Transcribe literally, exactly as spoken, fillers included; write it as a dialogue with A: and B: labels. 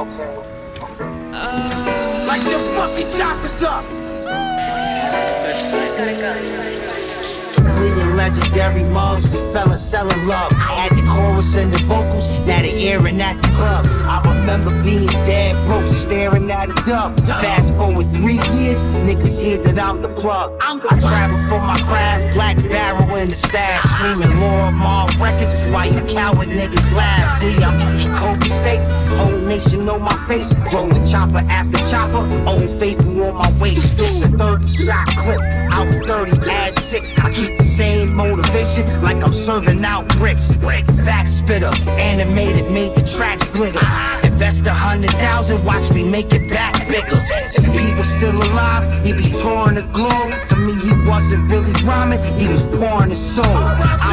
A: Light your fucking choppers up. Fleeing legendary mugs, we fell and selling love. At the chorus and the vocals, now they airing at the club. I remember being dead broke, staring at a dub. Fast forward three years, niggas hear that I'm the plug. I travel for my craft, black barrel in the stash, screaming Lord Mar records while you coward niggas laugh. Flee, I'm eating Kobe steak, whole nation know my face. Rolling chopper after chopper, old faithful on my waist. This a thirty shot clip, out thirty, add six. I keep the same motivation like I'm serving out bricks. Fact spitter, animated, made the tracks glitter. Invest a hundred thousand, watch me make it back bigger. If he was still alive, he'd be touring the globe. To me, he wasn't really rhyming, he was pouring his soul. I